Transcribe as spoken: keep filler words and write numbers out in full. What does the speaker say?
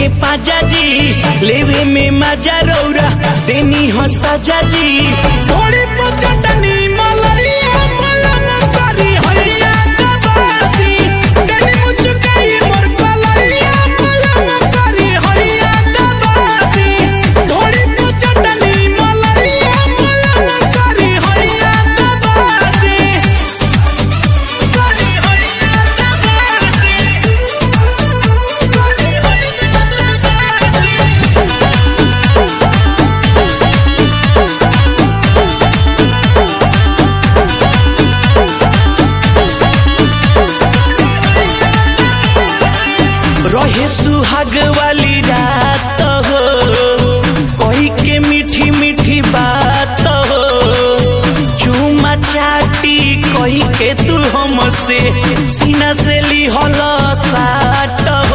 के पाजा जी लेवे में मजा रौरा देनी हो सजा जी थोड़ी पचटनी मलरिया मलम करी हैया दबाती देनी मुचकाई मोर कलरिया मलम करी हैया दबाती थोड़ी पचटनी मलरिया मलम करी हैया दबाती करी हैया दबाती करी रहे सुहाग वाली रात हो कोई के मीठी मीठी बात हो चूमा चाटी कोई के तू हमसे सीना से ली हल साट